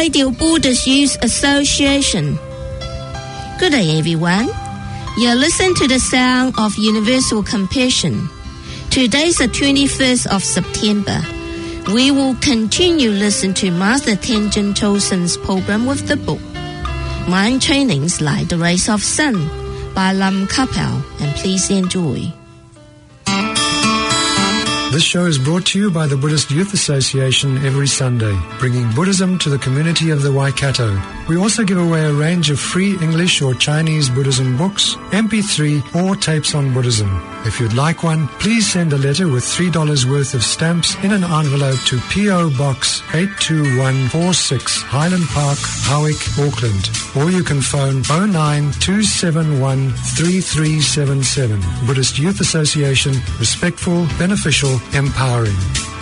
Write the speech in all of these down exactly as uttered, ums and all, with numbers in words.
Radio Buddhist Youth Association. Good day, everyone. You're listening to the sound of universal compassion. Today is the twenty-first of September. We will continue listening to Master Tenzin Chosen's program with the book Mind Trainings Like the Rays of Sun by Lam Kapel, and please enjoy. This show is brought to you by the Buddhist Youth Association every Sunday, bringing Buddhism to the community of the Waikato. We also give away a range of free English or Chinese Buddhism books, M P three, or tapes on Buddhism. If you'd like one, please send a letter with three dollars worth of stamps in an envelope to P O Box eight two one four six, Highland Park, Howick, Auckland. Or you can phone oh nine two seven one three three seven seven. Buddhist Youth Association, respectful, beneficial, empowering.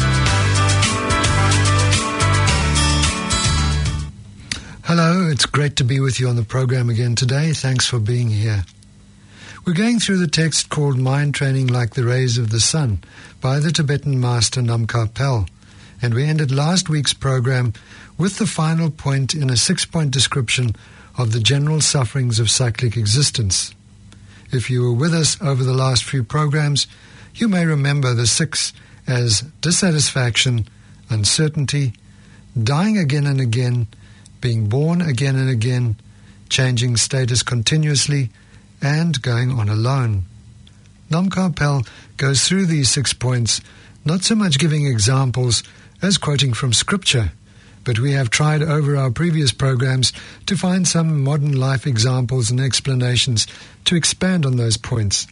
Hello, it's great to be with you on the program again today. Thanks for being here. We're going through the text called Mind Training Like the Rays of the Sun by the Tibetan master Nam Kapel, and we ended last week's program with the final point in a six-point description of the general sufferings of cyclic existence. If you were with us over the last few programs, you may remember the six as dissatisfaction, uncertainty, dying again and again, being born again and again, changing status continuously, and going on alone. Nam Kapel goes through these six points, not so much giving examples as quoting from Scripture, but we have tried over our previous programs to find some modern life examples and explanations to expand on those points.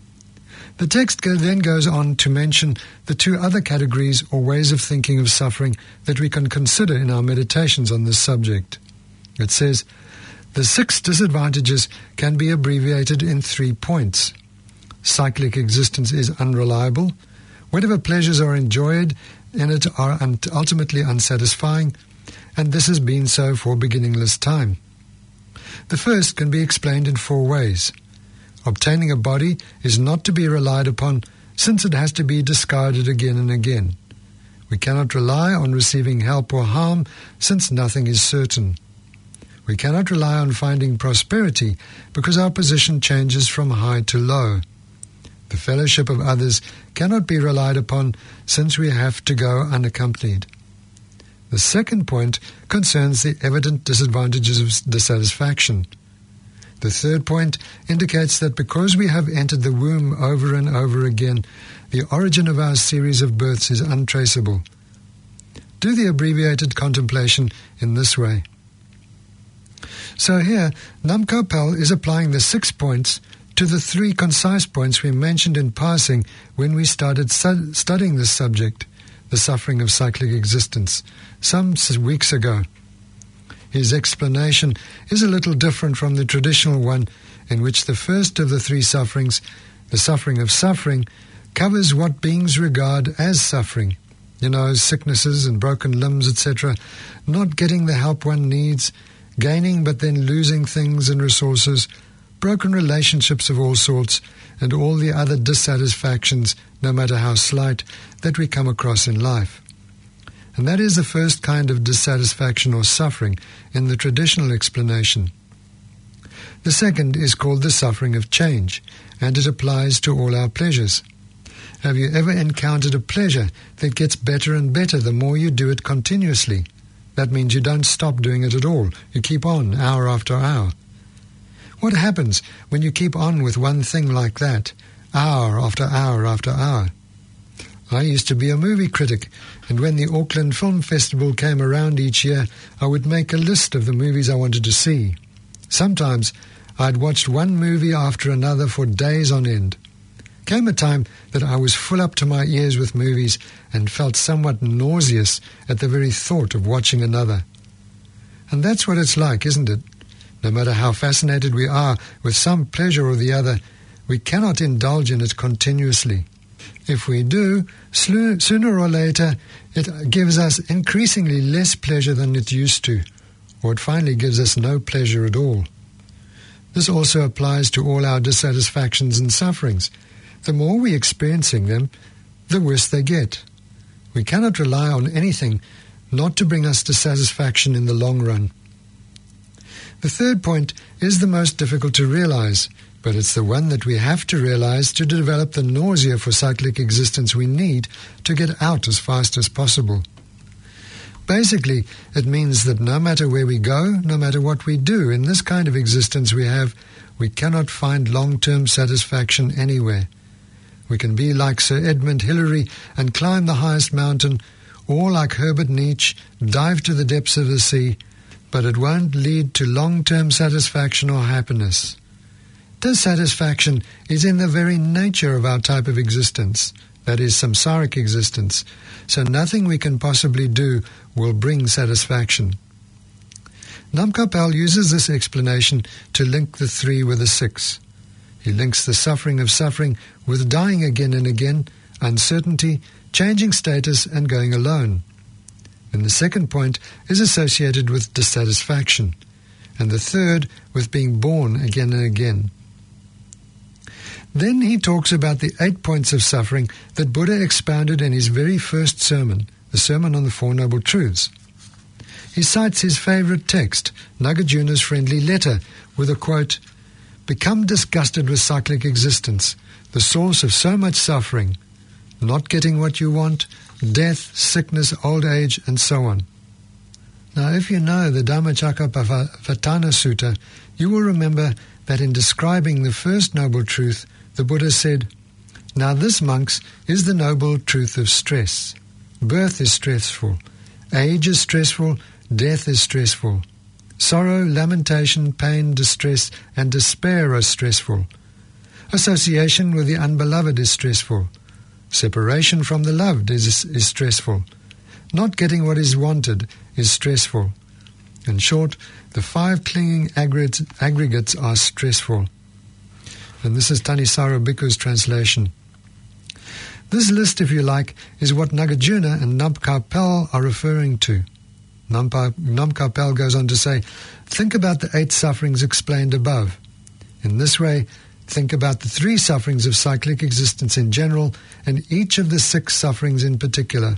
The text then goes on to mention the two other categories or ways of thinking of suffering that we can consider in our meditations on this subject. It says, the six disadvantages can be abbreviated in three points. Cyclic existence is unreliable. Whatever pleasures are enjoyed in it are ultimately unsatisfying, and this has been so for beginningless time. The first can be explained in four ways. Obtaining a body is not to be relied upon, since it has to be discarded again and again. We cannot rely on receiving help or harm, since nothing is certain. We cannot rely on finding prosperity, because our position changes from high to low. The fellowship of others cannot be relied upon, since we have to go unaccompanied. The second point concerns the evident disadvantages of dissatisfaction. The third point indicates that because we have entered the womb over and over again, the origin of our series of births is untraceable. Do the abbreviated contemplation in this way. So here, Nam Kapel is applying the six points to the three concise points we mentioned in passing when we started su- studying this subject, the suffering of cyclic existence, some weeks ago. His explanation is a little different from the traditional one, in which the first of the three sufferings, the suffering of suffering, covers what beings regard as suffering. You know, sicknesses and broken limbs, et cetera, not getting the help one needs, gaining but then losing things and resources, broken relationships of all sorts, and all the other dissatisfactions, no matter how slight, that we come across in life. And that is the first kind of dissatisfaction or suffering in the traditional explanation. The second is called the suffering of change, and it applies to all our pleasures. Have you ever encountered a pleasure that gets better and better the more you do it continuously? That means you don't stop doing it at all. You keep on, hour after hour. What happens when you keep on with one thing like that, hour after hour after hour? I used to be a movie critic, and when the Auckland Film Festival came around each year, I would make a list of the movies I wanted to see. Sometimes I'd watched one movie after another for days on end. Came a time that I was full up to my ears with movies and felt somewhat nauseous at the very thought of watching another. And that's what it's like, isn't it? No matter how fascinated we are with some pleasure or the other, we cannot indulge in it continuously. If we do, sooner or later, it gives us increasingly less pleasure than it used to, or it finally gives us no pleasure at all. This also applies to all our dissatisfactions and sufferings. The more we're experiencing them, the worse they get. We cannot rely on anything, not to bring us to satisfaction in the long run. The third point is the most difficult to realize, but it's the one that we have to realize to develop the nausea for cyclic existence we need to get out as fast as possible. Basically, it means that no matter where we go, no matter what we do in this kind of existence we have, we cannot find long-term satisfaction anywhere. We can be like Sir Edmund Hillary and climb the highest mountain, or like Herbert Nietzsche, dive to the depths of the sea, but it won't lead to long-term satisfaction or happiness. Dissatisfaction is in the very nature of our type of existence, that is, samsaric existence, so nothing we can possibly do will bring satisfaction. Namkha Pel uses this explanation to link the three with the six. He links the suffering of suffering with dying again and again, uncertainty, changing status, and going alone. And the second point is associated with dissatisfaction, and the third with being born again and again. Then he talks about the eight points of suffering that Buddha expounded in his very first sermon, the Sermon on the Four Noble Truths. He cites his favorite text, Nagarjuna's friendly letter, with a quote, "Become disgusted with cyclic existence, the source of so much suffering, not getting what you want, death, sickness, old age, and so on." Now, if you know the Dhammacakkappavattana Sutta, you will remember that in describing the first noble truth, the Buddha said, "Now this, monks, is the noble truth of stress. Birth is stressful, age is stressful, death is stressful. Sorrow, lamentation, pain, distress, and despair are stressful. Association with the unbeloved is stressful. Separation from the loved is, is stressful. Not getting what is wanted is stressful. In short, the five clinging aggregates, aggregates are stressful." And this is Thanissaro Bhikkhu's translation. This list, if you like, is what Nagarjuna and Namkha Pel are referring to. Namkha Pel goes on to say, think about the eight sufferings explained above. In this way, think about the three sufferings of cyclic existence in general and each of the six sufferings in particular.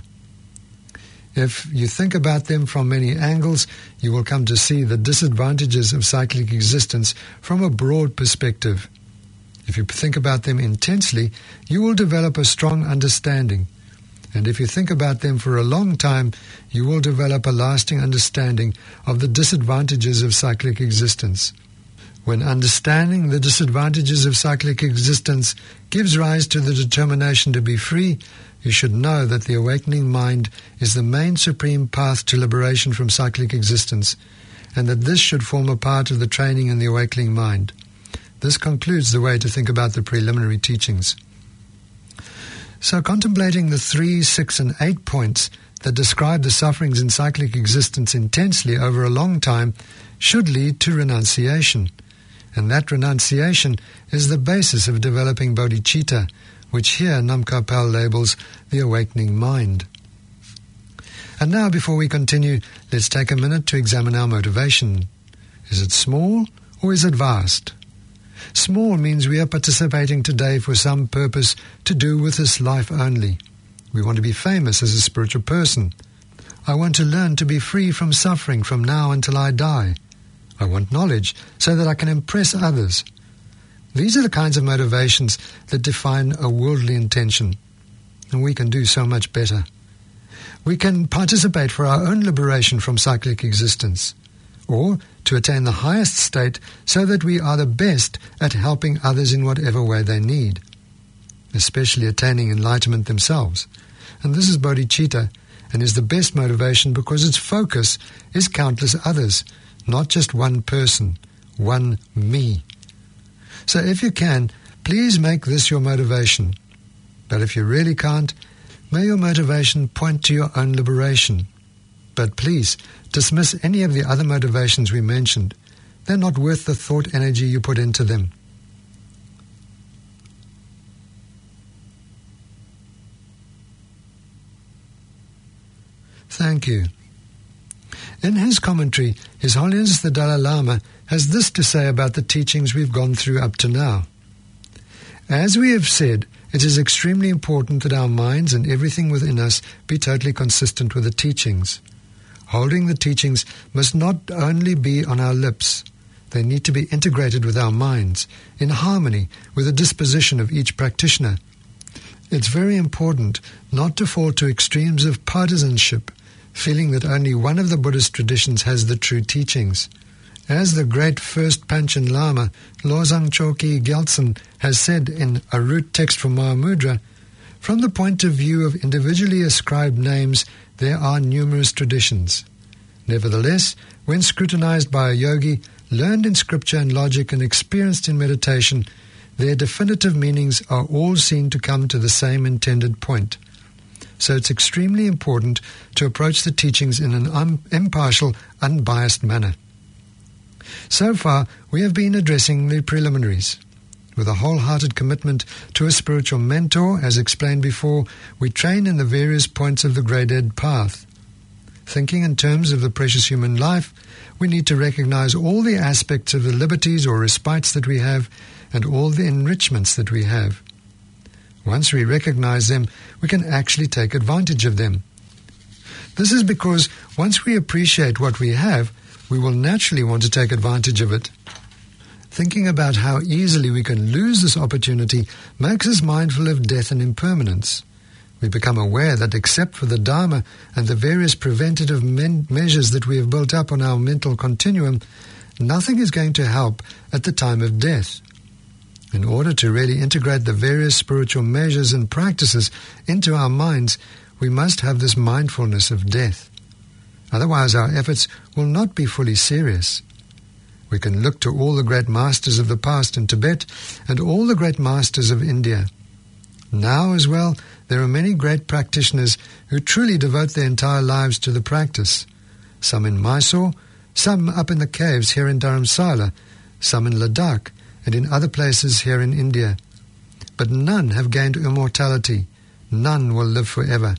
If you think about them from many angles, you will come to see the disadvantages of cyclic existence from a broad perspective. If you think about them intensely, you will develop a strong understanding. And if you think about them for a long time, you will develop a lasting understanding of the disadvantages of cyclic existence. When understanding the disadvantages of cyclic existence gives rise to the determination to be free, you should know that the awakening mind is the main supreme path to liberation from cyclic existence, and that this should form a part of the training in the awakening mind. This concludes the way to think about the preliminary teachings. So contemplating the three, six, and eight points that describe the sufferings in cyclic existence intensely over a long time should lead to renunciation. And that renunciation is the basis of developing bodhicitta, which here Namkha Pel labels the awakening mind. And now, before we continue, let's take a minute to examine our motivation. Is it small or is it vast? Small means we are participating today for some purpose to do with this life only. We want to be famous as a spiritual person. I want to learn to be free from suffering from now until I die. I want knowledge so that I can impress others. These are the kinds of motivations that define a worldly intention, and we can do so much better. We can participate for our own liberation from cyclic existence, or to attain the highest state so that we are the best at helping others in whatever way they need, especially attaining enlightenment themselves. And this is bodhicitta, and is the best motivation because its focus is countless others, not just one person, one me. So if you can, please make this your motivation. But if you really can't, may your motivation point to your own liberation. But please, dismiss any of the other motivations we mentioned. They're not worth the thought energy you put into them. Thank you. In his commentary, His Holiness the Dalai Lama has this to say about the teachings we've gone through up to now. As we have said, it is extremely important that our minds and everything within us be totally consistent with the teachings. Holding the teachings must not only be on our lips, they need to be integrated with our minds, in harmony with the disposition of each practitioner. It's very important not to fall to extremes of partisanship, feeling that only one of the Buddhist traditions has the true teachings. As the great first Panchen Lama, Losang Choki Gyaltsen, has said in a root text from Mahamudra, from the point of view of individually ascribed names, there are numerous traditions. Nevertheless, when scrutinized by a yogi, learned in scripture and logic and experienced in meditation, their definitive meanings are all seen to come to the same intended point. So it's extremely important to approach the teachings in an un- impartial, unbiased manner. So far, we have been addressing the preliminaries. With a wholehearted commitment to a spiritual mentor, as explained before, we train in the various points of the Great Ed Path. Thinking in terms of the precious human life, we need to recognize all the aspects of the liberties or respites that we have and all the enrichments that we have. Once we recognize them, we can actually take advantage of them. This is because once we appreciate what we have, we will naturally want to take advantage of it. Thinking about how easily we can lose this opportunity makes us mindful of death and impermanence. We become aware that except for the Dharma and the various preventative men- measures that we have built up on our mental continuum, nothing is going to help at the time of death. In order to really integrate the various spiritual measures and practices into our minds, we must have this mindfulness of death. Otherwise, our efforts will not be fully serious. We can look to all the great masters of the past in Tibet and all the great masters of India. Now as well, there are many great practitioners who truly devote their entire lives to the practice. Some in Mysore, some up in the caves here in Dharamsala, some in Ladakh, and in other places here in India. But none have gained immortality. None will live forever.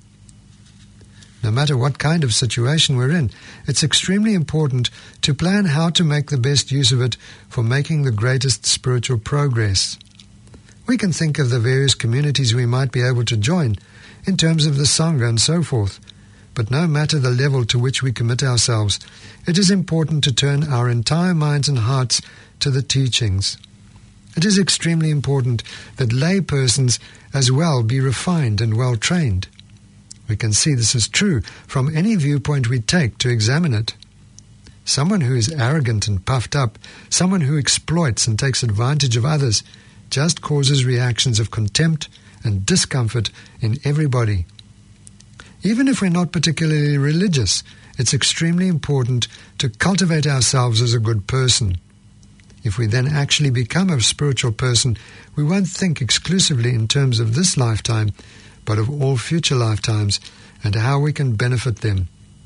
No matter what kind of situation we're in, it's extremely important to plan how to make the best use of it for making the greatest spiritual progress. We can think of the various communities we might be able to join in terms of the Sangha and so forth, but no matter the level to which we commit ourselves, it is important to turn our entire minds and hearts to the teachings. It is extremely important that lay persons as well be refined and well trained. We can see this is true from any viewpoint we take to examine it. Someone who is arrogant and puffed up, someone who exploits and takes advantage of others, just causes reactions of contempt and discomfort in everybody. Even if we're not particularly religious, it's extremely important to cultivate ourselves as a good person. If we then actually become a spiritual person, we won't think exclusively in terms of this lifetime, but of all future lifetimes and how we can benefit them.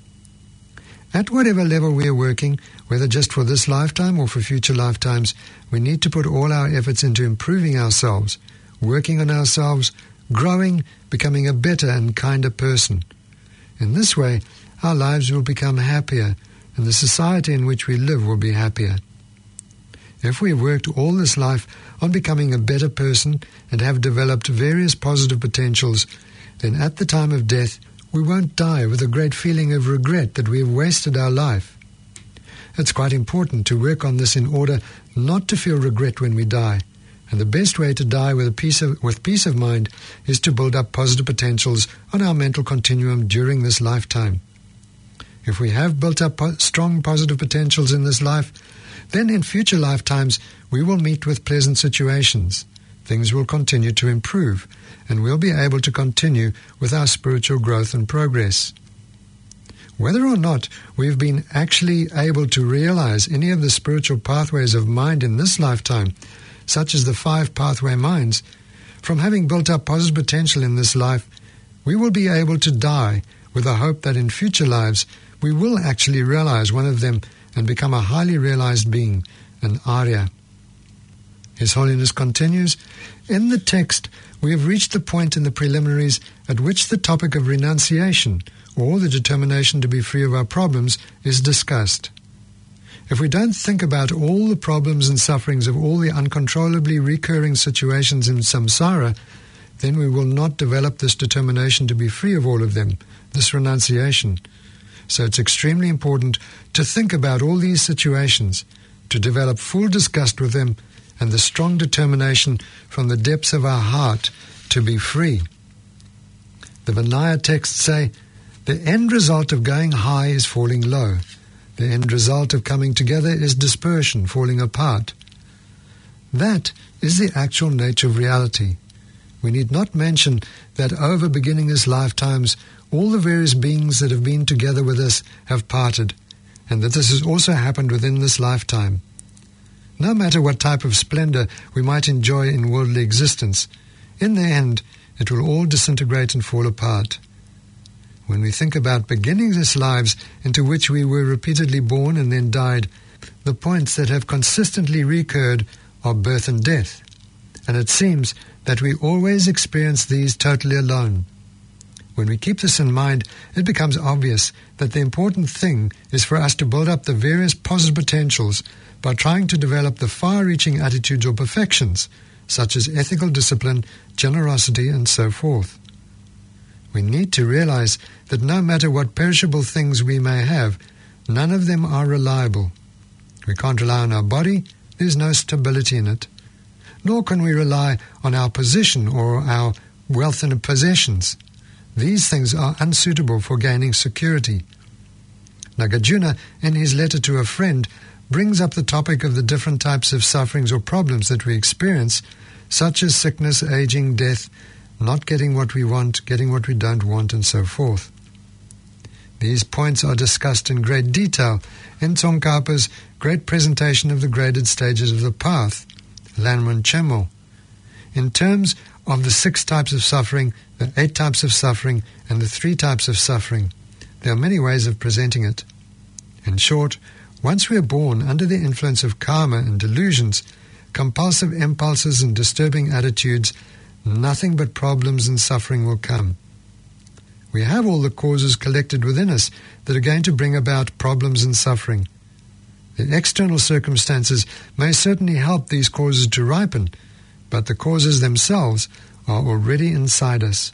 At whatever level we are working, whether just for this lifetime or for future lifetimes, we need to put all our efforts into improving ourselves, working on ourselves, growing, becoming a better and kinder person. In this way, our lives will become happier, and the society in which we live will be happier. If we have worked all this life on becoming a better person and have developed various positive potentials, then at the time of death, we won't die with a great feeling of regret that we have wasted our life. It's quite important to work on this in order not to feel regret when we die. And the best way to die with a peace of, with peace of mind is to build up positive potentials on our mental continuum during this lifetime. If we have built up po- strong positive potentials in this life, then in future lifetimes we will meet with pleasant situations. Things will continue to improve, and we'll be able to continue with our spiritual growth and progress. Whether or not we've been actually able to realize any of the spiritual pathways of mind in this lifetime, such as the five pathway minds, from having built up positive potential in this life, we will be able to die with the hope that in future lives we will actually realize one of them and become a highly realized being, an Arya. His Holiness continues, in the text we have reached the point in the preliminaries at which the topic of renunciation, or the determination to be free of our problems, is discussed. If we don't think about all the problems and sufferings of all the uncontrollably recurring situations in samsara, then we will not develop this determination to be free of all of them, this renunciation. So it's extremely important to think about all these situations, to develop full disgust with them, and the strong determination from the depths of our heart to be free. The Vinaya texts say, the end result of going high is falling low. The end result of coming together is dispersion, falling apart. That is the actual nature of reality. We need not mention that over beginningless lifetimes, all the various beings that have been together with us have parted, and that this has also happened within this lifetime. No matter what type of splendor we might enjoy in worldly existence, in the end, it will all disintegrate and fall apart. When we think about beginningless lives into which we were repeatedly born and then died, the points that have consistently recurred are birth and death, and it seems that we always experience these totally alone. When we keep this in mind, it becomes obvious that the important thing is for us to build up the various positive potentials by trying to develop the far-reaching attitudes or perfections, such as ethical discipline, generosity, and so forth. We need to realize that no matter what perishable things we may have, none of them are reliable. We can't rely on our body, there's no stability in it. Nor can we rely on our position or our wealth and possessions. These things are unsuitable for gaining security. Nagarjuna, in his letter to a friend, brings up the topic of the different types of sufferings or problems that we experience, such as sickness, aging, death, not getting what we want, getting what we don't want, and so forth. These points are discussed in great detail in Tsongkhapa's great presentation of the graded stages of the path, Lanman Chemo, in terms of the six types of suffering, the eight types of suffering, and the three types of suffering. There are many ways of presenting it. In short, once we are born under the influence of karma and delusions, compulsive impulses and disturbing attitudes, nothing but problems and suffering will come. We have all the causes collected within us that are going to bring about problems and suffering. The external circumstances may certainly help these causes to ripen, but the causes themselves are already inside us.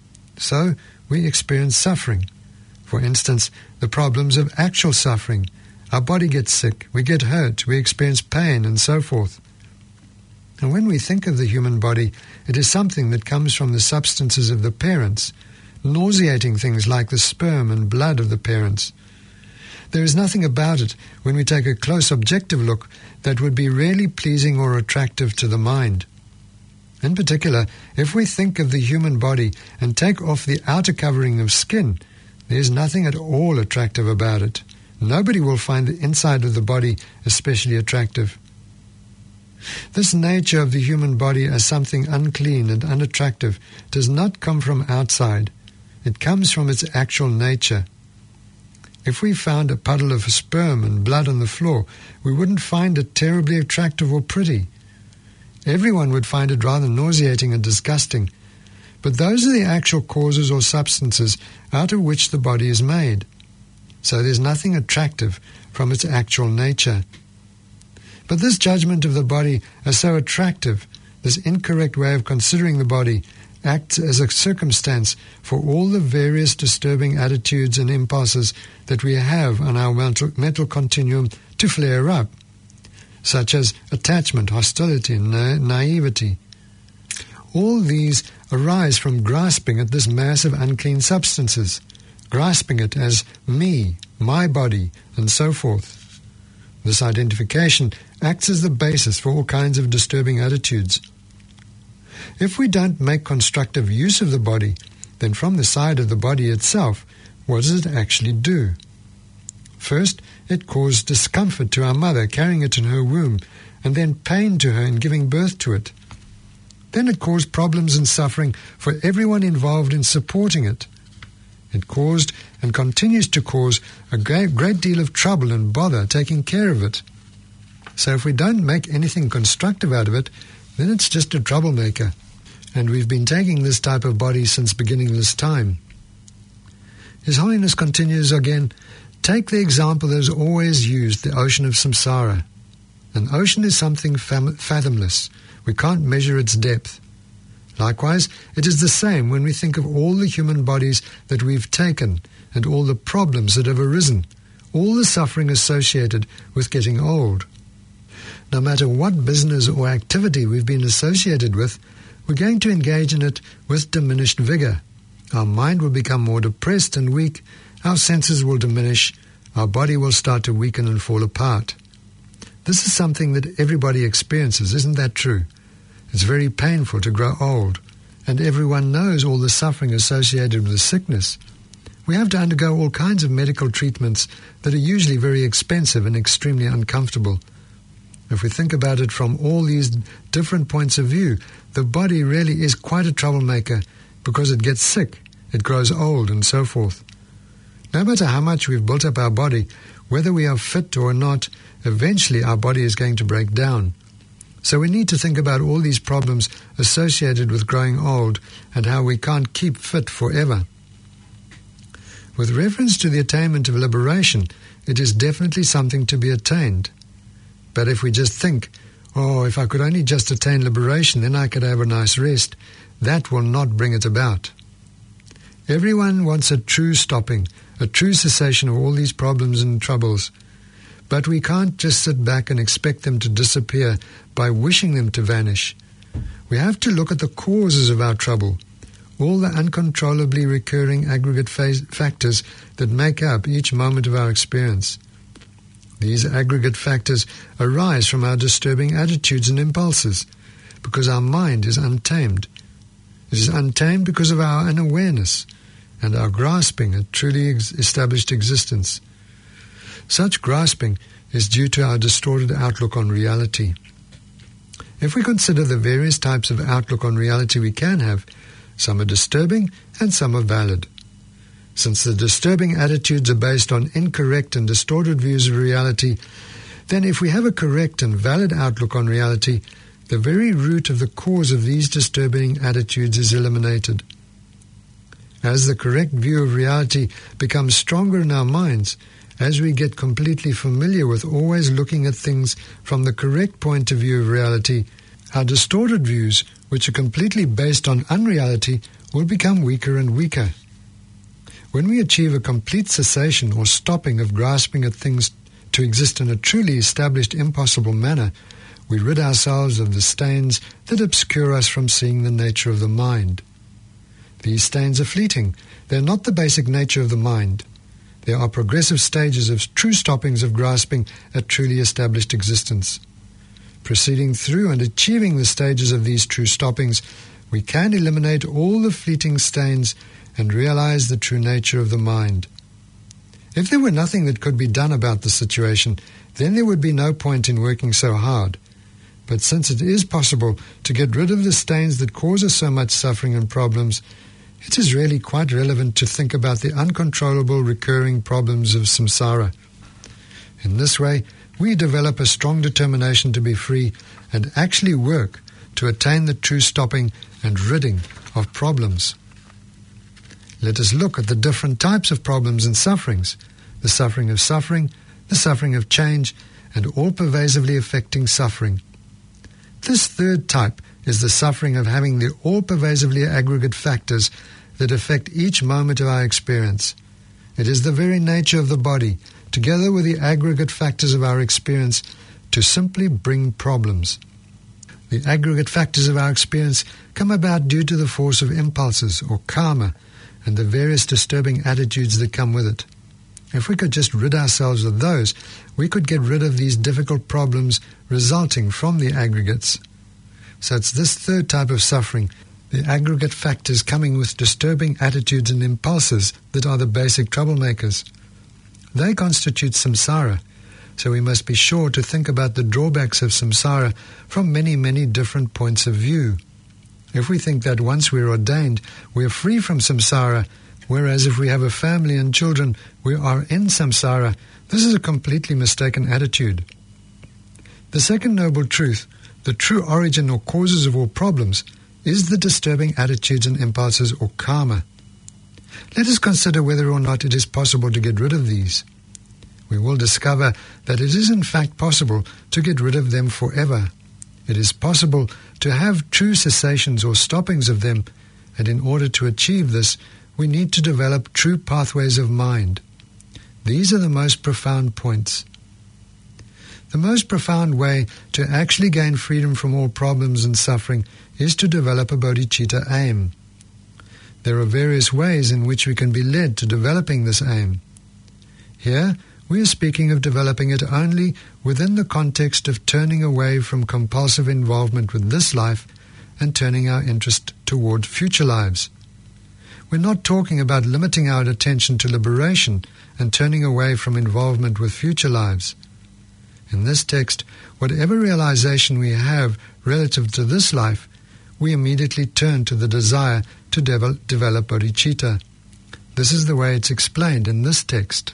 So we experience suffering. For instance, the problems of actual suffering. Our body gets sick, we get hurt, we experience pain, and so forth. And when we think of the human body, it is something that comes from the substances of the parents, nauseating things like the sperm and blood of the parents. There is nothing about it, when we take a close objective look, that would be really pleasing or attractive to the mind. In particular, if we think of the human body and take off the outer covering of skin, there is nothing at all attractive about it. Nobody will find the inside of the body especially attractive. This nature of the human body as something unclean and unattractive does not come from outside. It comes from its actual nature. If we found a puddle of sperm and blood on the floor, we wouldn't find it terribly attractive or pretty. Everyone would find it rather nauseating and disgusting. But those are the actual causes or substances out of which the body is made. So there's nothing attractive from its actual nature. But this judgment of the body as so attractive, this incorrect way of considering the body, acts as a circumstance for all the various disturbing attitudes and impulses that we have on our mental, mental continuum to flare up, such as attachment, hostility, and na- naivety. All these arise from grasping at this mass of unclean substances, grasping it as me, my body, and so forth. This identification acts as the basis for all kinds of disturbing attitudes. If we don't make constructive use of the body, then from the side of the body itself, what does it actually do? First, it caused discomfort to our mother carrying it in her womb, and then pain to her in giving birth to it. Then it caused problems and suffering for everyone involved in supporting it. It caused and continues to cause a great, great deal of trouble and bother taking care of it. So if we don't make anything constructive out of it, then it's just a troublemaker. And we've been taking this type of body since beginningless time. His Holiness continues again, take the example that is always used, the ocean of samsara. An ocean is something fathomless. We can't measure its depth. Likewise, it is the same when we think of all the human bodies that we've taken, and all the problems that have arisen, all the suffering associated with getting old. No matter what business or activity we've been associated with, we're going to engage in it with diminished vigor. Our mind will become more depressed and weak, our senses will diminish, our body will start to weaken and fall apart. This is something that everybody experiences, isn't that true? It's very painful to grow old, and everyone knows all the suffering associated with sickness. We have to undergo all kinds of medical treatments that are usually very expensive and extremely uncomfortable. If we think about it from all these different points of view, the body really is quite a troublemaker because it gets sick, it grows old, and so forth. No matter how much we've built up our body, whether we are fit or not, eventually our body is going to break down. So we need to think about all these problems associated with growing old and how we can't keep fit forever. With reference to the attainment of liberation, it is definitely something to be attained. But if we just think, oh, if I could only just attain liberation, then I could have a nice rest, that will not bring it about. Everyone wants a true stopping, a true cessation of all these problems and troubles. But we can't just sit back and expect them to disappear by wishing them to vanish. We have to look at the causes of our trouble, all the uncontrollably recurring aggregate phase factors that make up each moment of our experience. These aggregate factors arise from our disturbing attitudes and impulses, because our mind is untamed. It is untamed because of our unawareness and our grasping a truly ex- established existence. Such grasping is due to our distorted outlook on reality. If we consider the various types of outlook on reality we can have, some are disturbing and some are valid. Since the disturbing attitudes are based on incorrect and distorted views of reality, then if we have a correct and valid outlook on reality, the very root of the cause of these disturbing attitudes is eliminated. As the correct view of reality becomes stronger in our minds, as we get completely familiar with always looking at things from the correct point of view of reality, our distorted views, which are completely based on unreality, will become weaker and weaker. When we achieve a complete cessation or stopping of grasping at things to exist in a truly established impossible manner, we rid ourselves of the stains that obscure us from seeing the nature of the mind. These stains are fleeting. They are not the basic nature of the mind. There are progressive stages of true stoppings of grasping at truly established existence. Proceeding through and achieving the stages of these true stoppings, we can eliminate all the fleeting stains and realize the true nature of the mind. If there were nothing that could be done about the situation, then there would be no point in working so hard. But since it is possible to get rid of the stains that cause us so much suffering and problems, it is really quite relevant to think about the uncontrollable recurring problems of samsara. In this way, we develop a strong determination to be free and actually work to attain the true stopping and ridding of problems. Let us look at the different types of problems and sufferings, the suffering of suffering, the suffering of change, and all pervasively affecting suffering. This third type is the suffering of having the all-pervasively aggregate factors that affect each moment of our experience. It is the very nature of the body, together with the aggregate factors of our experience, to simply bring problems. The aggregate factors of our experience come about due to the force of impulses, or karma, and the various disturbing attitudes that come with it. If we could just rid ourselves of those, we could get rid of these difficult problems resulting from the aggregates. So it's this third type of suffering, the aggregate factors coming with disturbing attitudes and impulses, that are the basic troublemakers. They constitute samsara, so we must be sure to think about the drawbacks of samsara from many, many different points of view. If we think that once we're ordained, we're free from samsara, whereas if we have a family and children, we are in samsara, this is a completely mistaken attitude. The second noble truth, the true origin or causes of all problems, is the disturbing attitudes and impulses, or karma. Let us consider whether or not it is possible to get rid of these. We will discover that it is in fact possible to get rid of them forever. It is possible to have true cessations or stoppings of them, and in order to achieve this, we need to develop true pathways of mind. These are the most profound points. The most profound way to actually gain freedom from all problems and suffering is to develop a bodhicitta aim. There are various ways in which we can be led to developing this aim. Here, we are speaking of developing it only within the context of turning away from compulsive involvement with this life and turning our interest toward future lives. We're not talking about limiting our attention to liberation and turning away from involvement with future lives. In this text, whatever realization we have relative to this life, we immediately turn to the desire to devel- develop bodhicitta. This is the way it's explained in this text.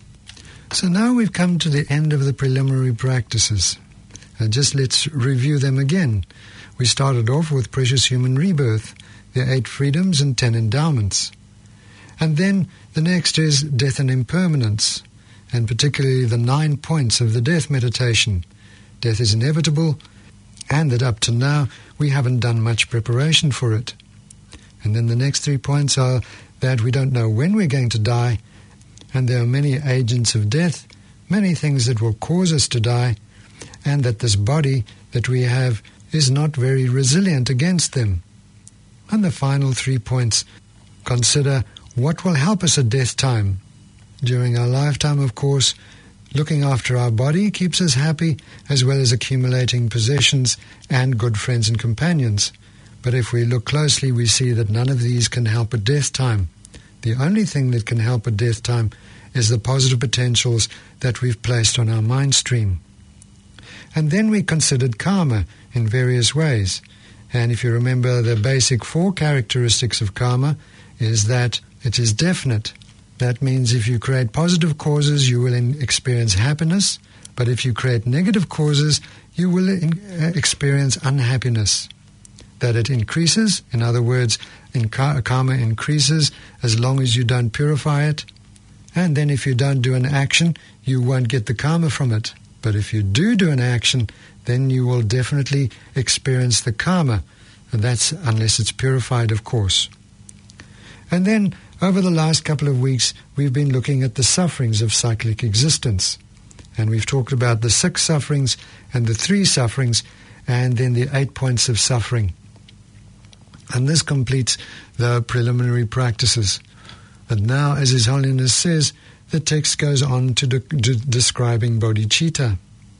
So now we've come to the end of the preliminary practices. And just let's review them again. We started off with precious human rebirth, the eight freedoms and ten endowments. And then the next is death and impermanence, and particularly the nine points of the death meditation. Death is inevitable, and that up to now we haven't done much preparation for it. And then the next three points are that we don't know when we're going to die, and there are many agents of death, many things that will cause us to die, and that this body that we have is not very resilient against them. And the final three points consider what will help us at death time. During our lifetime, of course, looking after our body keeps us happy, as well as accumulating possessions and good friends and companions. But if we look closely, we see that none of these can help at death time. The only thing that can help at death time is the positive potentials that we've placed on our mind stream. And then we considered karma in various ways. And if you remember, the basic four characteristics of karma is that it is definite. That means if you create positive causes, you will experience happiness. But if you create negative causes, you will experience unhappiness. That it increases, in other words, in karma increases as long as you don't purify it. And then if you don't do an action, you won't get the karma from it. But if you do do an action, then you will definitely experience the karma. And that's unless it's purified, of course. And then over the last couple of weeks, we've been looking at the sufferings of cyclic existence. And we've talked about the six sufferings and the three sufferings, and then the eight points of suffering. And this completes the preliminary practices. And now, as His Holiness says, the text goes on to, de- de- describing bodhicitta.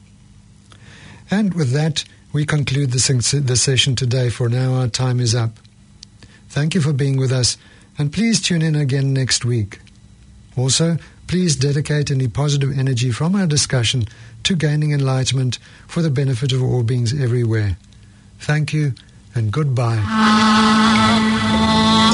And with that, we conclude the, se- the session today, for now our time is up. Thank you for being with us, and please tune in again next week. Also, please dedicate any positive energy from our discussion to gaining enlightenment for the benefit of all beings everywhere. Thank you, and goodbye.